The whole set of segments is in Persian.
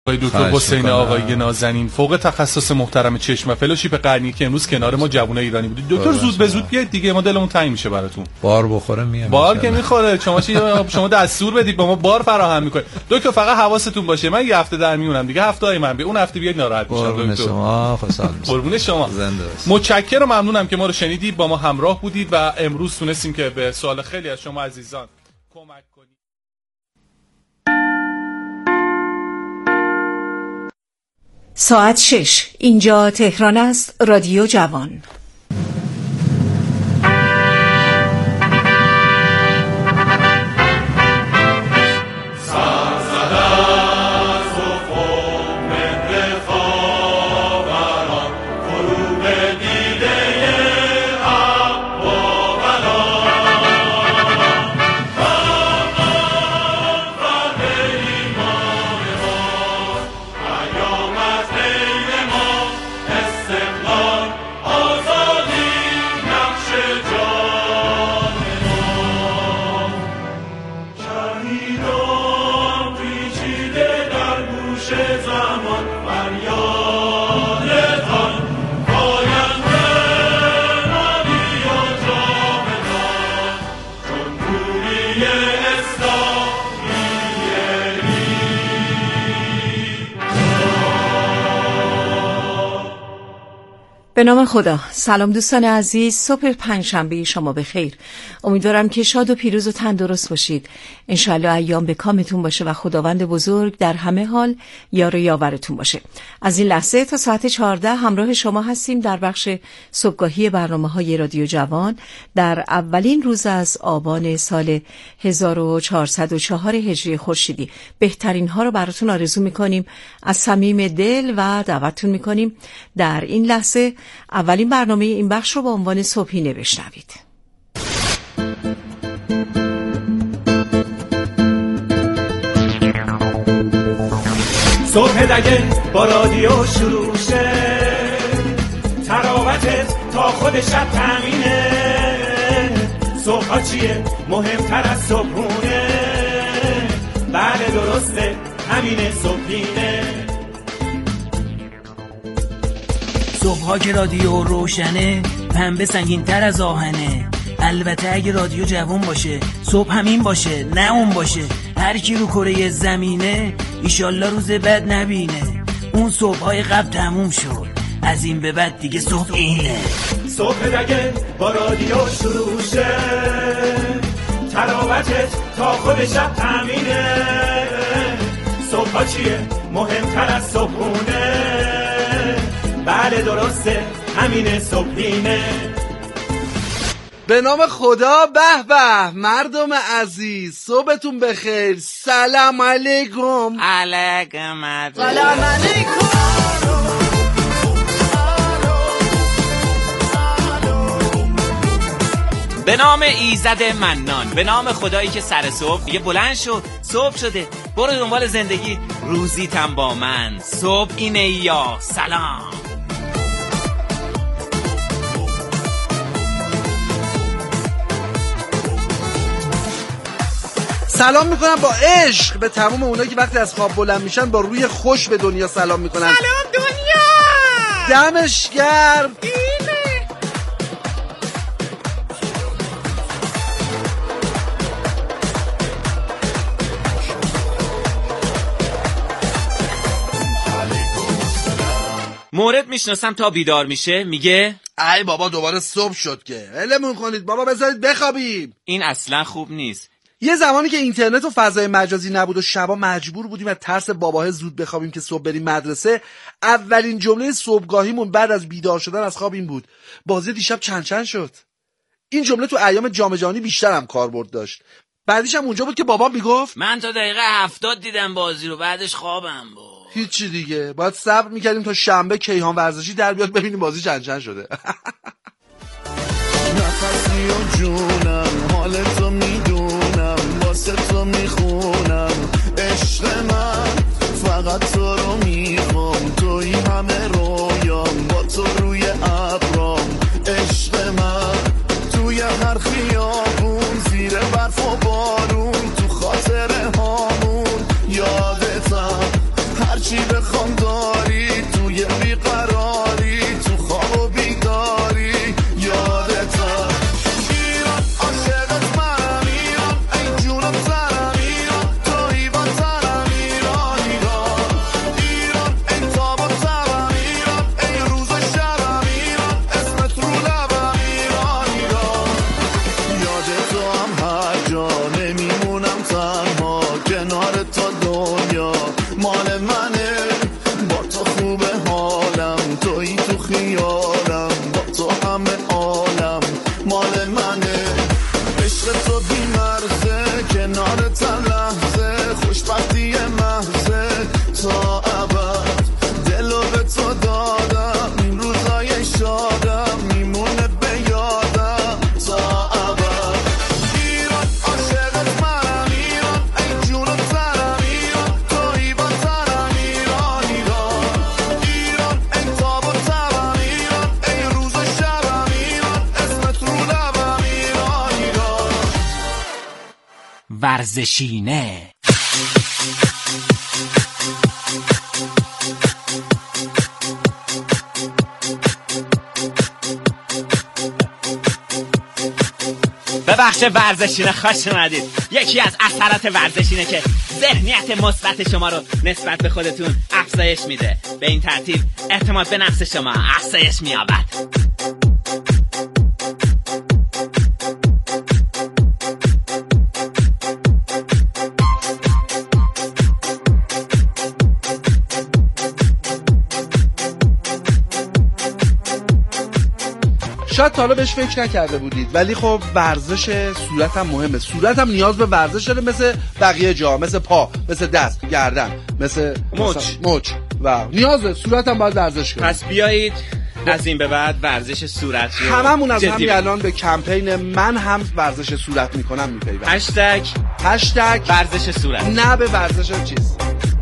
دکتر حسین آقایی نازنین، فوق تخصص محترم چشم و فلوشیپ قرنی که امروز کنار ما جوانای ایرانی بودید. دکتر زود به زود بیاید دیگه، ما دلمون تنگ میشه براتون. بار بخوره میام. بار که میخوره، شما دستور بدید با ما بار فراهم میکنه. دکتر فقط حواستون باشه من یه هفته در میونم دیگه، هفته‌های من به اون هفته بیاید ناراحت میشم. قربون شما، خوشحال میشم. قربون شما. متشکرم و ممنونم که ما رو شنیدید، با ما همراه بودید و امروز تونستیم که به سوال خیلی از شما عزیزان کمک کنیم. ساعت 6 اینجا تهران است. رادیو جوان. به نام خدا. سلام دوستان عزیز، صبح پنجشنبه شما بخیر. امیدوارم که شاد و پیروز و تندرست باشید. انشالله ایام به کامتون باشه و خداوند بزرگ در همه حال یار و یاورتون باشه. از این لحظه تا ساعت 14 همراه شما هستیم در بخش صبحگاهی برنامه‌های رادیو جوان در اولین روز از آبان سال 1404 هجری خورشیدی. بهترین ها رو براتون آرزو می‌کنیم از صمیم دل و دعوتتون می‌کنیم در این لحظه اولین برنامه این بخش رو با عنوان صبحینه بشنوید. صبح دگه با رادیو شروع شه، تراوتت تا خود شب تامینه. صبح ها چیه مهمتر از صبحونه؟ بله درسته، همینه صبحینه. صبح‌ها که رادیو روشنه، پنبه سنگین تر از آهنه. البته اگه رادیو جوان باشه، صبح همین باشه نه اون باشه. هر کی رو کره زمینه ایشالله روز بد نبینه. اون صبح‌های قبل تموم شد، از این به بعد دیگه صبح اینه. صبح دگه با رادیو شروع شه، تراوتت تا خود شب تامینه. صبح‌ها چیه مهمتر از صبحونه؟ بله درسته، همینه صبحینه. به نام خدا. به به مردم عزیز، صبحتون بخیر. سلام علیکم. علیکم سلام علیکم. به نام ایزد منان، به نام خدایی که سر صبح دیگه بلند شد، صبح شده، برو دنبال زندگی، روزیتم با من. صبح اینه یا سلام. سلام میکنم با عشق به تمام اونایی که وقتی از خواب بلند میشن با روی خوش به دنیا سلام میکنن. سلام دنیا، دمش گرم. مورد میشناسم تا بیدار میشه میگه ای بابا دوباره صبح شد که ولمون کنید بابا، بذارید بخوابیم. این اصلا خوب نیست. یه زمانی که اینترنت و فضای مجازی نبود و شبا مجبور بودیم از ترس باباه زود بخوابیم که صبح بریم مدرسه، اولین جمله صبحگاهیمون بعد از بیدار شدن از خواب این بود: بازی دیشب چند شد. این جمله تو ایام جام جهانی بیشتر هم کاربرد داشت. بعدیش هم اونجا بود که بابام میگفت من تا دقیقه 70 دیدم بازی رو، بعدش خوابم بود. هیچی دیگه، باید صبر میکردیم تا شنبه کیهان ورزشی در بیاد ببینیم بازی چند شده. نفسی و جونم حالتو میدونم، واسه تو میخونم عشق من، فقط تو رو میخوام، توی همه رویام، با تو روی ابرام. عشق من توی هر خیابون، زیر برف و بارون، تو خاطره هامون یادتم، هرچی بخوام داری توی بیقراری تو خواب و بیداری یادتم ایران عاشقت منم ایران ای جونم زنم ایران توی وطنم ایران ایران ایران ای تاب و تبم ایران ای روز و شبم ایران اسمت رو لبم ایران ایران یاد تو هم هر جا نمیمونم تنها کنار تو دنیا مال منه با تو خوبه حالم توی تو خیالم با تو همه عالم مال منه عشق تو بی مرزه کنارت هم لحظه خوشبختی محضه تا ابد دلو به تو دادم این روزای شادم میمونه به یادم تا ابد ایران عاشقت منم ایران ای جونم زنم ایران توی وطنم ایران ایران ایران ای تاب و تبم ایران ای روز و شبم ایران اسمت رو لبم ایران ایران ورزشینه. ببخش ورزشینه خوش اومدید. یکی از اثرات ورزشینه که ذهنیت مثبت شما رو نسبت به خودتون افزایش میده. به این ترتیب اعتماد به نفس شما افزایش مییابد. شاید تا حالا بهش فکر نکرده بودید ولی خب ورزش صورت هم مهمه. صورت هم نیاز به ورزش داره مثل بقیه جا، مثل پا، مثل دست، گردن، مثل مچ و نیازه. صورت هم باید ورزش کنه. پس بیایید از این به بعد ورزش صورت رو هممون از همین الان به کمپین من هم ورزش صورت میکنم میپیوند. هشتگ ورزش صورت، نه به ورزش چیز.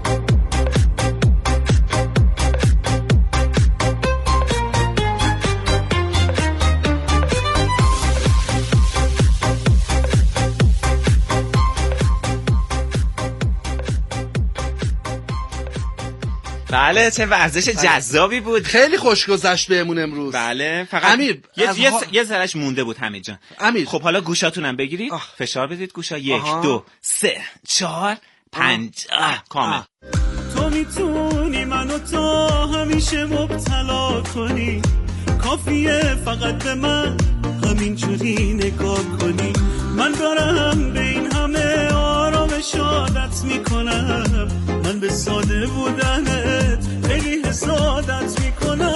بله چه ورزش جذابی بود. خیلی خوش گذشت بهمون امروز. بله فقط امیر یه ذرهش مونده بود حمید جان. امیر خب حالا گوشاتونم بگیرید. فشار بدید گوشا. 1 2 3 4 5 کامل. تو میتونی منو تا همیشه مبتلا کنی، کافیه فقط به من همینجوری نگاه کنی. من دارم به این همه آرامش عادت میکنم، من به ساده بودنت خیلی حسادت میکنم.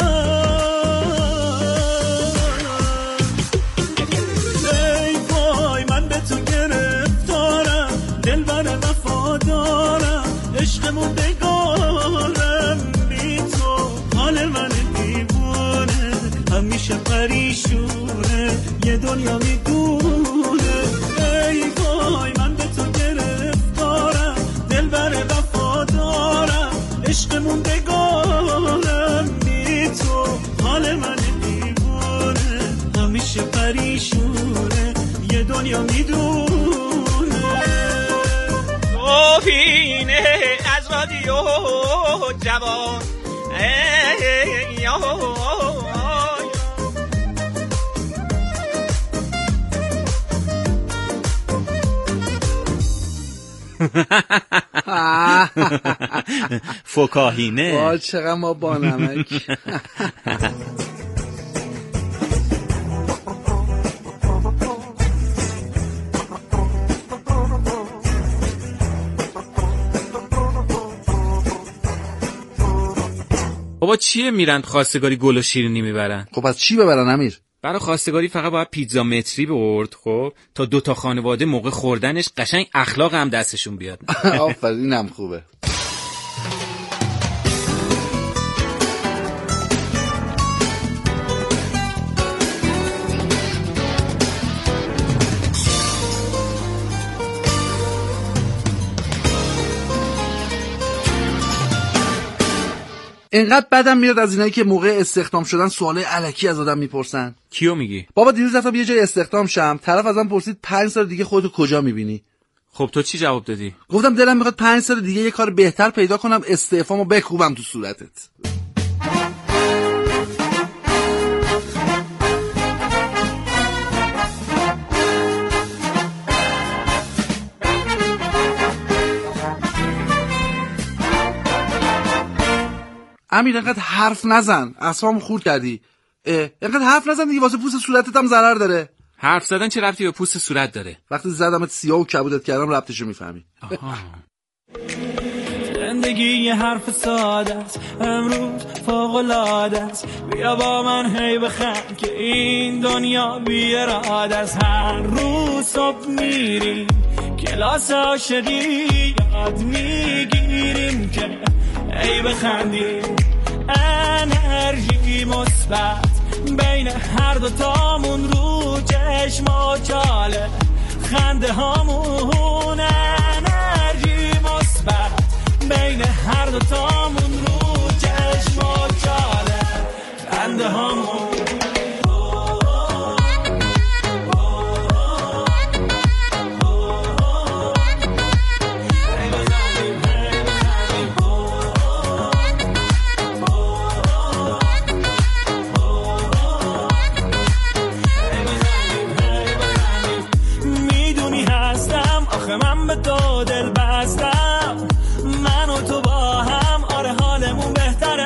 ای وای من به تو گرفتارم، دلبر وفادارم، عشقمون بگارم بی تو حال من دیوونه، همیشه پریشونه یه دنیا میدونه. ای وای من به تو گرفتارم، دلبر وفادارم، عشقمون بگارم بی تو حال من دیوونه، همیشه پریشونه یه دنیا میدونه. توفینه از رادیو جوان فکاهینه. چقدر ما با نمک. بابا چیه میرن خواستگاری گل و شیرینی میبرن؟ خب از چی ببرن امیر؟ برای خواستگاری فقط باید پیتزا متری برد، خب تا 2 خانواده موقع خوردنش قشنگ اخلاق هم دستشون بیاد. آفرین هم خوبه. اینقدر بدم میاد از اینایی که موقع استخدام شدن سوالای الکی از آدم میپرسن. کیو میگی؟ بابا دیروز رفتم یه جای استخدام شم، طرف ازم پرسید 5 سال دیگه خودتو کجا میبینی؟ خب تو چی جواب دادی؟ گفتم دلم میخواد 5 سال دیگه یه کار بهتر پیدا کنم، استعفامو بکوبم تو صورتت. امیر اینقدر حرف نزن، اعصابم خورد کردی. اینقدر حرف نزن دیگه، واسه پوست صورتت هم ضرر داره. حرف زدن چه ربطی به پوست صورت داره؟ وقتی زدمت سیاه و کبودت کردم ربطشو میفهمی. زندگی یه حرف ساده است، امروز فوق‌العاده است. بیا با من هی بخند که این دنیا بی اراده است. هر روز صبح میریم کلاس عاشقی، یاد میگیریم که هی بخندیم. انرژی مثبت بین هر دو تامون، رو چشم و چاله خنده هامون. انرژی مثبت بین هر دو تامون، رو چشم و چاله خنده هامون. من به تو دل بستم، من و تو با هم، آره حالمون بهتره.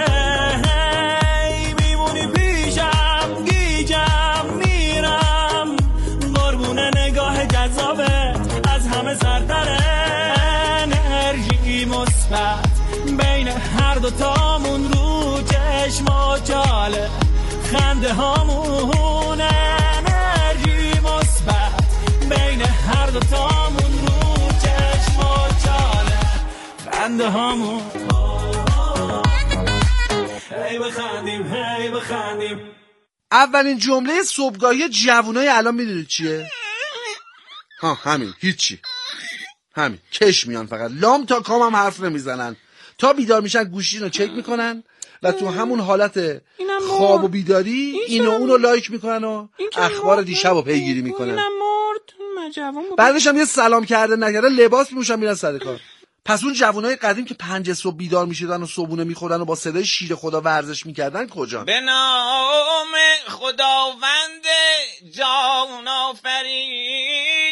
میمونی پیشم، گیجم میرم، قربون نگاه جذابت از همه سرتره. انرژی مثبت بین هر دو تامون، رو چشم و چاله خنده هامون. انرژی مثبت بین هر دو تامون، خنده هامون. هی بخندیم هی بخندیم. اولین جمله صبحگاهی جوونای الان میدونید چیه؟ همین، هیچی، همین کش میان، فقط لام تا کام هم حرف نمیزنن. تا بیدار میشن گوشی رو چک میکنن و تو همون حالت خواب و بیداری اینو اونو لایک میکنن و اخبار دیشب رو پیگیری میکنن. بعدش هم یه سلام کرده نکرده لباس میپوشن میرن سر کار. پس اون جوانای قدیم که 5 صبح بیدار میشدن و صبحونه میخوردن و با صدای شیر خدا ورزش میکردن کجان؟ به نام خداوند جان آفرین.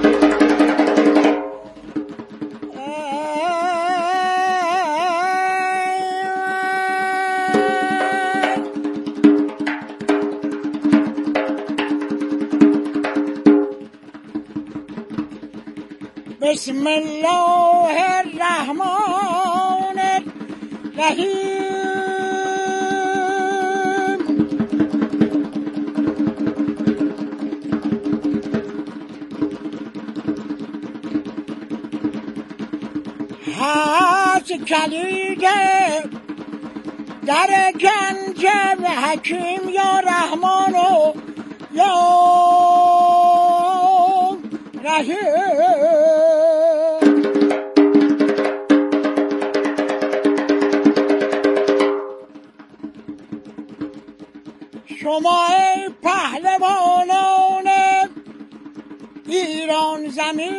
بسم الله الرحمن الرحیم. هاش کلید در گنج حکیم یا رحمان و یا رحیم. شما ای پهلوانان ایران زمین،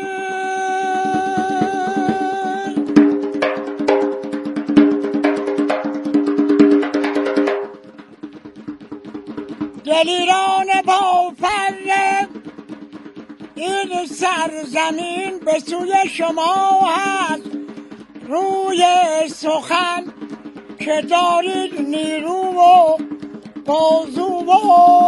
دلیران با فر این سرزمین، به سوی شما هست روی سخن که دارید نیرو و بازو و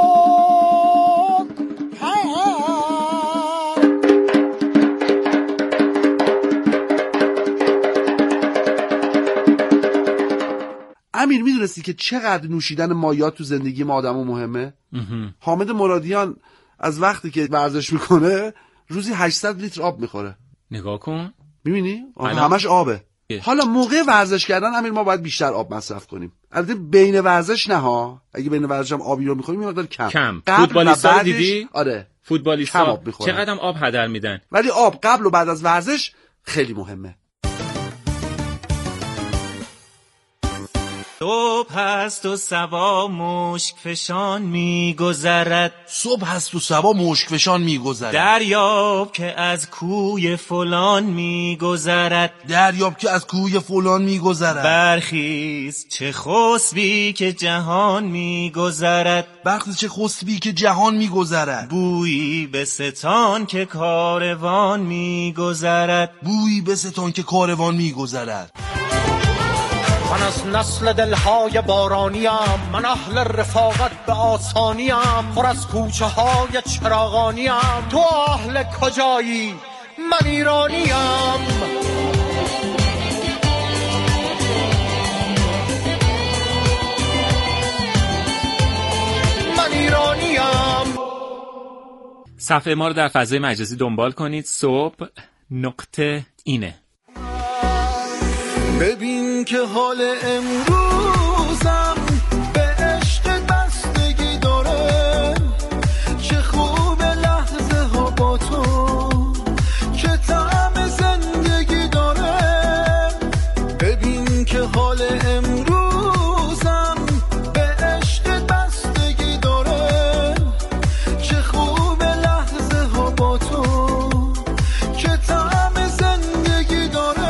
امیر میدونستی که چقدر نوشیدن مایات تو زندگی ما آدمو مهمه؟ حامد مرادیان از وقتی که ورزش میکنه روزی 800 لیتر آب میخوره. نگاه کن میبینی؟ همش آبه. حالا موقع ورزش کردن امیر ما باید بیشتر آب مصرف کنیم. البته بین ورزش نه ها، اگه بین ورزش هم آبی رو میخوریم یه مقدار کم. فوتبالیستا دیدی؟ آره فوتبالیستا چقدر آب هدر میدن، ولی آب قبل و بعد از ورزش خیلی مهمه. صبح هست و صبا مشک فشان میگذرد، صبح هست و صبا مشک فشان میگذرد. دریاب که از کوی فلان میگذرد، دریاب که از کوی فلان میگذرد. برخیز چه خسبی که جهان میگذرد، برخیز چه خسبی که جهان میگذرد. بویی به ستان که کاروان میگذرد، بویی به ستان که کاروان میگذرد. من از نسل دلهای بارانیم، من اهل رفاقت به آسانیم، پر از کوچه های چراغانیم. تو اهل کجایی؟ من ایرانیم. من ایرانیم. صفحه ما رو در فضای مجازی دنبال کنید. صبح نقطه اینه. ببین که حال امروزم به عشق بستگی داره، چه خوب لحظه ها با تو، که طعم زندگی داره. ببین که حال امروزم به عشق بستگی داره، چه خوب لحظه ها با تو، که طعم زندگی داره.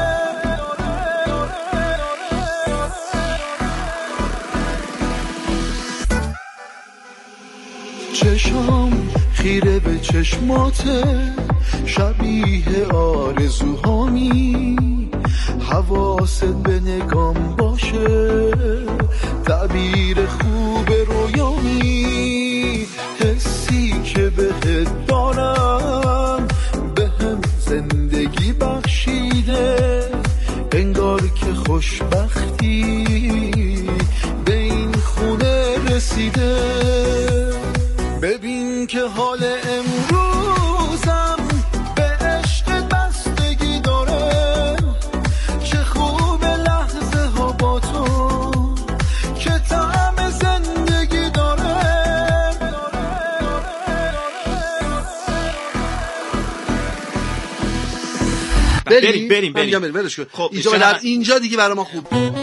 چشم خیره به چشماته، شبیه آرزوهامی، حواست به نگام باشه، تعبیر خوب رویامی. حسی که بهت دارم بهم زندگی بخشیده، انگار که خوشبختی به این خونه رسیده. ببین که حال امروزم به عشق بستگی داره، چه خوب لحظه ها با تو، که طعم زندگی داره. بریم برش کن. خب اینجا دیگه برای ما خوب.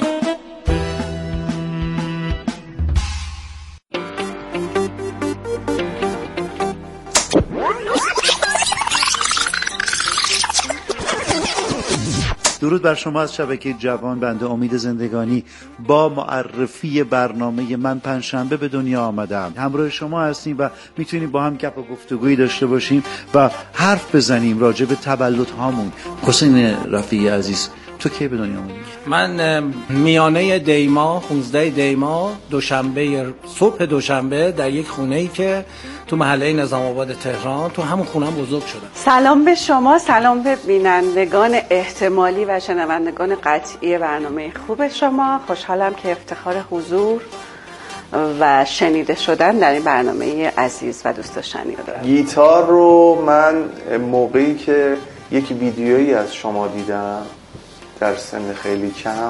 درود بر شما از شبکه جوان. بنده امید زندگانی با معرفی برنامه من پنجشنبه به دنیا آمدم همراه شما هستیم و میتونیم با هم گپ و گفتگویی داشته باشیم و حرف بزنیم راجع به تولد هامون. حسین رفیعی عزیز، تو کی به دنیا آمدی؟ من میانه دیما 15 دیما صبح دوشنبه در یک خونه‌ای که تو محله نظام آباد تهران، تو همون خونم بزرگ شدم. سلام به شما، سلام به بینندگان احتمالی و شنوندگان قطعی برنامه خوب شما. خوشحالم که افتخار حضور و شنیده شدن در این برنامه عزیز و دوست داشتنی رو دارم. گیتار رو من موقعی که یک ویدیویی از شما دیدم در سن خیلی کم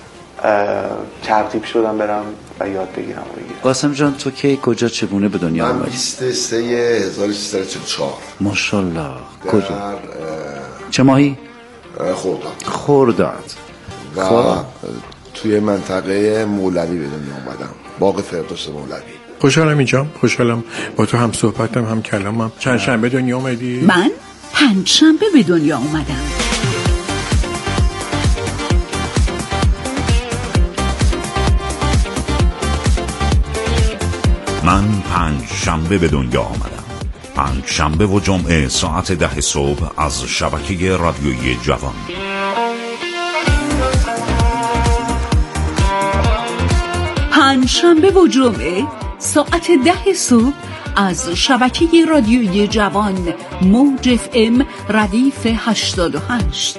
ترغیب شدم برم و یاد بگیرم. قاسم جان، تو کی کجا چگونه به دنیا آمدی؟ من 23/1344. ماشاءالله. کجا؟ چه ماهی؟ خرداد. و توی منطقه مولوی به دنیا آمدم، باغ فردوس مولوی. خوشحالم اینجام، خوشحالم با تو هم صحبتم هم کلامم. چند شنبه دنیا آمدی؟ من پنجشنبه به دنیا آمدم. من پنجشنبه به دنیا آمدم. پنجشنبه و جمعه ساعت 10 صبح از شبکه رادیویی جوان. پنجشنبه و جمعه ساعت 10 صبح از شبکه رادیویی جوان موج FM ردیف 88.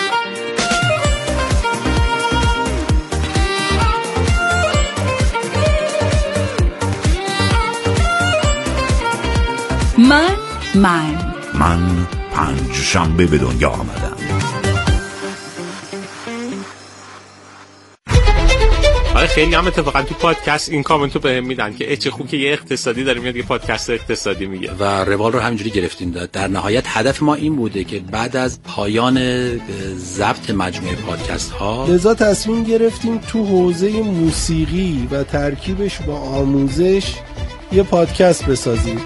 من پنجشنبه به دنیا آمدم. آره خیلی هم اتفاقا تو پادکست این کامنتو بهم میدن که چه خوب که یه اقتصادی داره میاد یه پادکست اقتصادی میگه و روال رو همینجوری گرفتیم. در نهایت هدف ما این بوده که بعد از پایان ضبط مجموعه پادکست ها لذا تصمیم گرفتیم تو حوزه موسیقی و ترکیبش با آموزش یه پادکست بسازیم.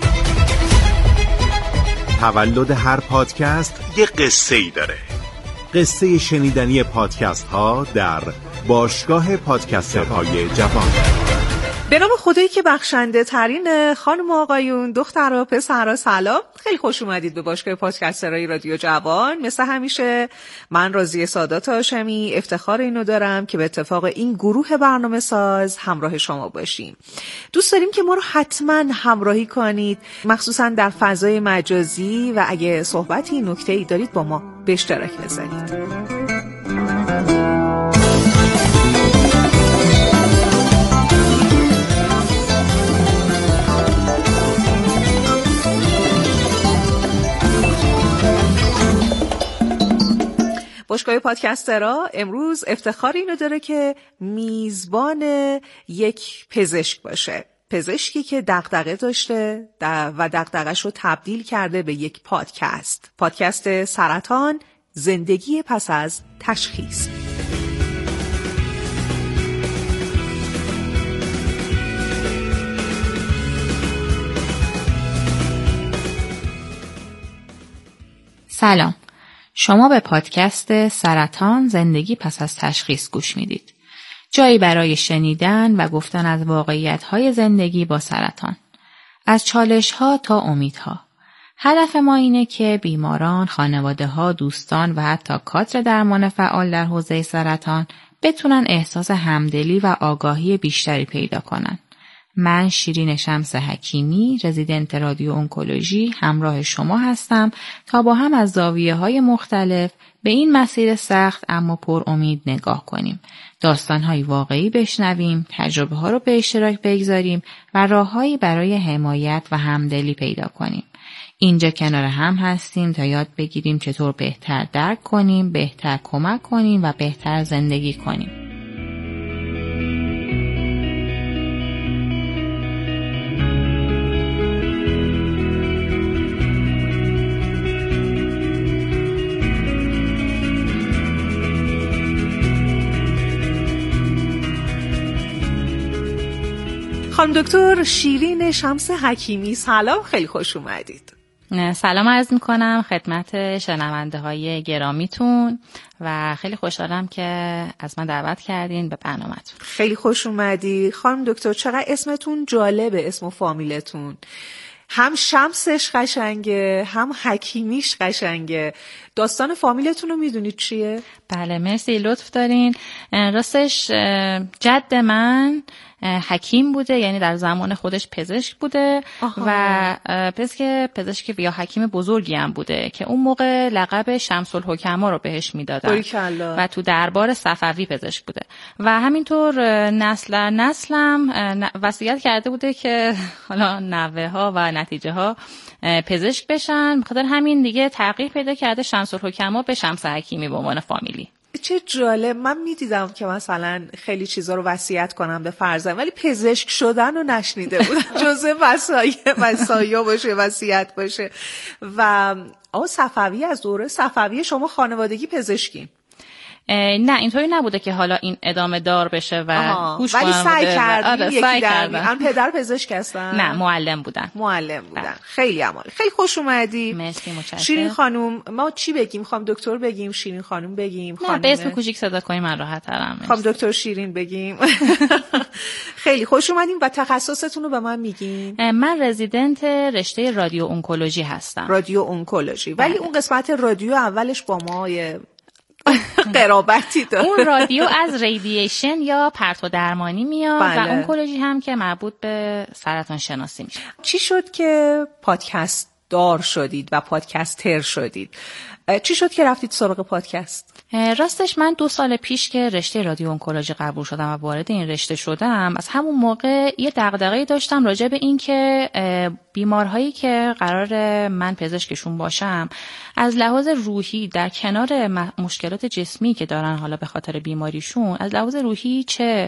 تولد هر پادکست یه قصه‌ای داره. قصه شنیدنی پادکست ها در باشگاه پادکسترهای جوان. به نام خدایی که بخشنده ترین، خانم و آقایون، دختر و پسرها، سلام. خیلی خوش اومدید به باشگاه پادکسترهای رادیو جوان. مثل همیشه من راضیه سادات هاشمی افتخار اینو دارم که به اتفاق این گروه برنامه ساز همراه شما باشیم. دوست داریم که ما رو حتما همراهی کنید، مخصوصا در فضای مجازی، و اگه صحبتی نکته‌ای دارید با ما به اشتراک بذارید. باشگاه پادکسترها امروز افتخار اینو داره که میزبان یک پزشک باشه. پزشکی که دغدغه داشته و دغدغه‌اش رو تبدیل کرده به یک پادکست سرطان، زندگی پس از تشخیص. سلام، شما به پادکست سرطان، زندگی پس از تشخیص گوش میدید. جایی برای شنیدن و گفتن از واقعیت‌های زندگی با سرطان، از چالش‌ها تا امیدها. هدف ما اینه که بیماران، خانواده‌ها، دوستان و حتی کادر درمان فعال در حوزه سرطان بتونن احساس همدلی و آگاهی بیشتری پیدا کنن. من شیرین شمس حکیمی، رزیدنت رادیو اونکولوژی، همراه شما هستم تا با هم از زاویه‌های مختلف به این مسیر سخت اما پر امید نگاه کنیم. داستان‌های واقعی بشنویم، تجربه‌ها رو به اشتراک بگذاریم و راه‌هایی برای حمایت و همدلی پیدا کنیم. اینجا کنار هم هستیم تا یاد بگیریم چطور بهتر درک کنیم، بهتر کمک کنیم و بهتر زندگی کنیم. خانم دکتر شیرین شمس حکیمی، سلام، خیلی خوش اومدید. سلام عرض میکنم خدمت شنونده های گرامیتون و خیلی خوشحالم که از من دعوت کردین به برنامه‌تون. خیلی خوش اومدی خانم دکتر. چقدر اسمتون جالبه، اسم و فامیلتون. هم شمسش قشنگه، هم حکیمیش قشنگه. داستان فامیلتون رو میدونید چیه؟ بله مرسی، لطف دارین. راستش جد من حکیم بوده، یعنی در زمان خودش پزشک بوده. و پزشک یا حکیم بزرگی هم بوده که اون موقع لقب شمس الحکما رو بهش میدادن و تو دربار صفوی پزشک بوده و همینطور نسلم وصیت کرده بوده که حالا نوه ها و نتیجه ها پزشک بشن. بخاطر همین دیگه تغییر پیدا کرده شمس الحکما به شمس حکیمی به عنوان فامیلی. چه جالب. من میدیدم که مثلا خیلی چیزا رو وصیت کنم به فرزند، ولی پزشک شدن رو نشنیده بودم. جزء وصایا باشه، وصیت باشه. و صفوی، از دوره صفوی شما خانوادگی پزشکی؟ نه اینطوری نبوده که حالا این ادامه دار بشه و گوش ولی سعی کردن. سعی کردن. پدر پزشک هستن؟ نه معلم بودن. خیلی عالی. خیلی خوش اومدی. مرسی، متشکرم. شیرین خانم، ما چی بگیم؟ خانم دکتر بگیم، شیرین خانم بگیم؟ نه به اسم کوچیک صدا کنیم من راحت ترم. خانم دکتر شیرین بگیم. خیلی خوش اومدین. و تخصصتون رو به من میگین؟ من رزیدنت رشته رادیو اونکولوژی هستم. رادیو اونکولوژی. ولی اون قسمت رادیو اولش با ما قرابتی داره. اون رادیو از ریدییشن یا پرتو درمانی میاد و اونکولوژی هم که مربوط به سرطان شناسی میشه. چی شد که پادکست دار شدید و پادکستر شدید؟ چی شد که رفتید سراغ پادکست؟ راستش من 2 سال پیش که رشته رادیو انکولوژی قبول شدم و وارد این رشته شدم، از همون موقع یه دغدغه‌ای داشتم راجع به این که بیمارهایی که قرار من پزشکشون باشم از لحاظ روحی در کنار مشکلات جسمی که دارن حالا به خاطر بیماریشون، از لحاظ روحی چه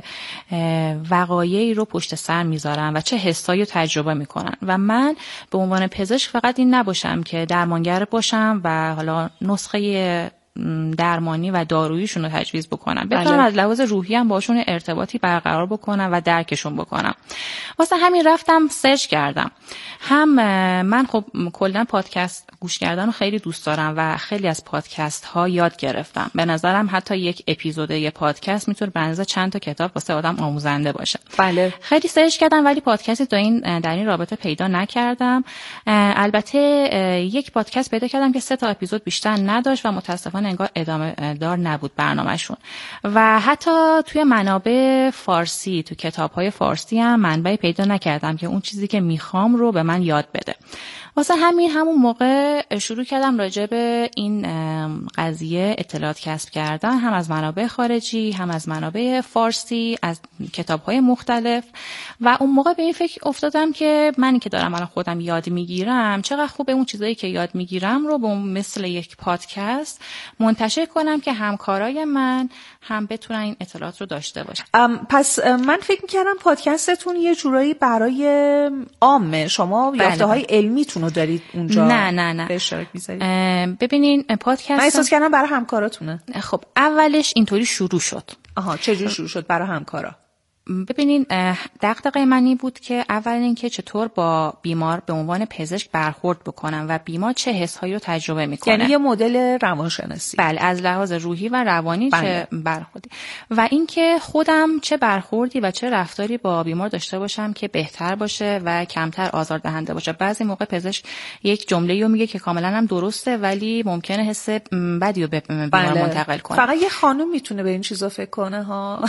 وقایعی رو پشت سر میذارن و چه حسایی رو تجربه میکنن و من به عنوان پزشک فقط این نباشم که درمانگر باشم و حالا نسخه درمانی و داروییشون رو تجویز بکنم، بتونم از لحاظ روحی هم باشون ارتباطی برقرار بکنم و درکشون بکنم. واسه همین رفتم سرچ کردم. هم من خب کلا پادکست گوش کردن رو خیلی دوست دارم و خیلی از پادکست ها یاد گرفتم. به نظرم حتی یک اپیزود یک پادکست میتونه به اندازه چند تا کتاب واسه آدم آموزنده باشه. بله. خیلی سرچ کردم ولی پادکستی در این رابطه پیدا نکردم. البته یک پادکست پیدا کردم که 3 تا اپیزود بیشتر نداشت و متاسفانه انگار ادامه دار نبود برنامه‌شون. و حتی توی منابع فارسی، تو کتاب‌های فارسی هم منبعی پیدا نکردم که اون چیزی که میخوام رو به من یاد بده. واسه همون موقع شروع کردم راجع به این قضیه اطلاعات کسب کردن، هم از منابع خارجی، هم از منابع فارسی، از کتاب‌های مختلف. و اون موقع به این فکر افتادم که منی که دارم الان خودم یاد میگیرم، چقدر خوبه اون چیزایی که یاد میگیرم رو به مثل یک پادکست منتشر کنم که همکارای من هم بتونن این اطلاعات رو داشته باشن. پس من فکر می‌کردم پادکستتون یه جورایی برای عامه، شما یافته‌های علمیتون رو دارید اونجا نه به اشتراک می‌ذارید. ببینین پادکست من احساس کردم برای همکاراتونه. خب اولش اینطوری شروع شد. چجوری شروع شد برای همکارا؟ ببینین دغدغه منی بود که اول اینکه چطور با بیمار به عنوان پزشک برخورد بکنم و بیمار چه حسایی رو تجربه میکنه. یعنی یه مدل روانشناسی. بله، از لحاظ روحی و روانی چه برخوردی و اینکه خودم چه برخوردی و چه رفتاری با بیمار داشته باشم که بهتر باشه و کمتر آزاردهنده باشه. بعضی موقع پزشک یک جمله‌ای رو میگه که کاملا هم درسته ولی ممکنه حس بدی رو به بیمار منتقل کنه. فقط یه خانم میتونه به این چیزا فکر کنه ها.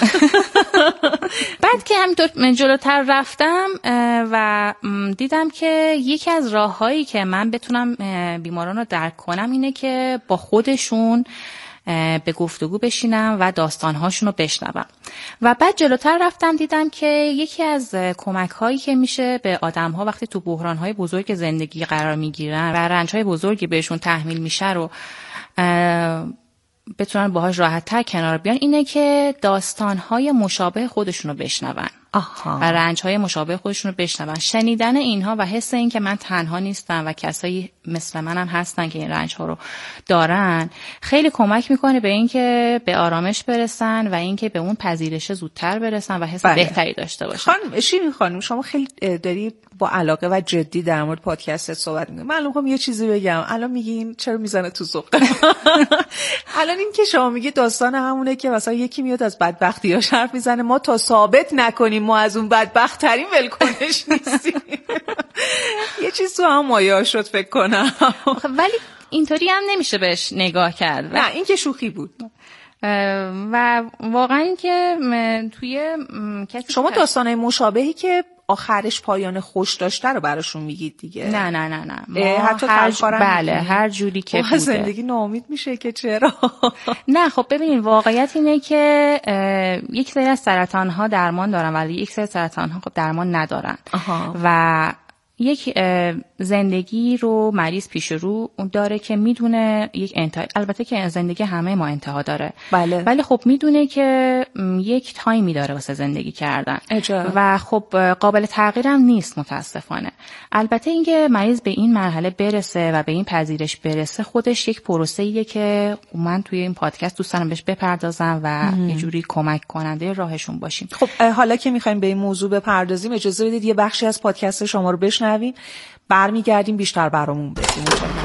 بعد که همینطور جلوتر رفتم و دیدم که یکی از راه‌هایی که من بتونم بیماران رو درک کنم اینه که با خودشون به گفتگو بشینم و داستان‌هاشون رو بشنوم. و بعد جلوتر رفتم دیدم که یکی از کمک‌هایی که میشه به آدم‌ها وقتی تو بحران‌های بزرگ زندگی قرار می‌گیرن و رنج‌های بزرگی بهشون تحمیل میشه رو بتونن باهاش راحت‌تر کنار بیان اینه که داستان‌های مشابه خودشون رو بشنون و رنج‌های مشابه خودشون رو بشنون. شنیدن اینها و حس این که من تنها نیستم و کسایی مثل منم هستن که این رنج‌ها رو دارن خیلی کمک میکنه به این که به آرامش برسن و این که به اون پذیرش زودتر برسن و حس بهتری داشته باشن. شیرین خانم شما خیلی داری با علاقه و جدی در مورد پادکست صحبت می‌کنید. من الان یه چیزی بگم. الان میگین چرا میزنه تو ذوق؟ الان این که شما میگی داستان همونه که مثلا یکی میاد از بدبختی‌هاش حرف میزنه، ما تا ثابت نکنیم ما از اون بدبخت‌ترین ولکنش نیستیم. یه چیز تو هم مایه شد فکر کنم. ولی اینطوری هم نمیشه بهش نگاه کرد. نه این که شوخی بود. و واقعا این که توی شما داستانای مشابهی که آخرش پایان خوش داشته رو براشون میگید دیگه؟ نه حتی بله هر جوری که بوده. زندگی ناامید میشه که چرا؟ نه خب ببینید واقعیت اینه که یک سری از سرطان ها درمان دارن ولی یک سری سرطان ها خب درمان ندارن. و یک زندگی رو مریض پیش رو داره که میدونه یک انتها، البته که زندگی همه ما انتها داره ولی خب میدونه که یک تایمی داره واسه زندگی کردن و خب قابل تغییر هم نیست متاسفانه. البته اینکه مریض به این مرحله برسه و به این پذیرش برسه خودش یک پروسه‌ایه که من توی این پادکست دوست دارم بهش بپردازم و یه جوری کمک کننده راهشون باشیم. خب حالا که می‌خوایم به این موضوع بپردازیم اجازه بدید یه بخشی از پادکست شما رو بشنویم، برمیگردیم بیشتر برامون بگیم.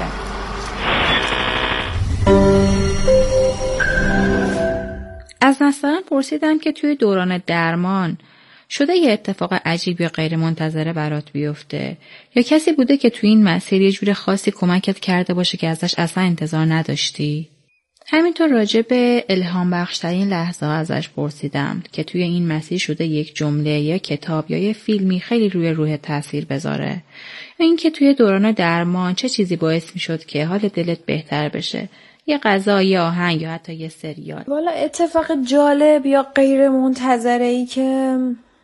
از نسترن پرسیدم که توی دوران درمان شده یه اتفاق عجیب یا غیر منتظره برات بیفته یا کسی بوده که توی این مسیر یه جور خاصی کمکت کرده باشه که ازش اصلا انتظار نداشتی؟ همینطور راجع به الهام بخشترین لحظه ها ازش پرسیدم که توی این مسیر شده یک جمله یا کتاب یا یه فیلمی خیلی روی روح تاثیر بذاره، یا این که توی دوران درمان چه چیزی باعث می شد که حال دلت بهتر بشه، یه غذا، یه آهنگ یا حتی یه سریال. والا اتفاق جالب یا غیر منتظره‌ای که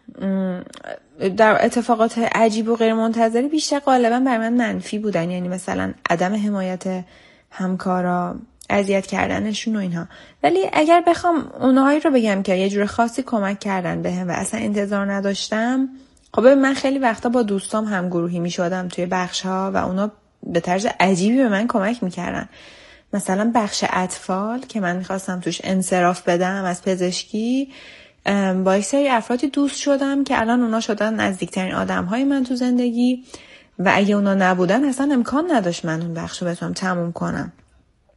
در اتفاقات عجیب و غیر منتظری بیشتر غالبا برای من منفی بودن، یعنی مثلا عدم حمایت همکارا، اذیت کردنشون و اینها. ولی اگر بخوام اونهایی رو بگم که یه جور خاصی کمک کردن بهم و اصلا انتظار نداشتم، خب من خیلی وقتا با دوستام هم گروهی می شدم توی بخش ها و اونا به طرز عجیبی به من کمک میکردن. مثلا بخش اطفال که من میخواستم توش انصراف بدم از پزشکی، با یک سری افرادی دوست شدم که الان اونا شدن نزدیکترین آدم های من تو زندگی و اگه اونا نبودن اصلا امکان نداشت من اون بخش رو بتونم تموم کنم.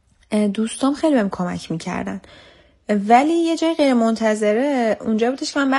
دوستام خیلی بهم کمک میکردن. ولی یه جای غیر منتظره اونجا بودش که من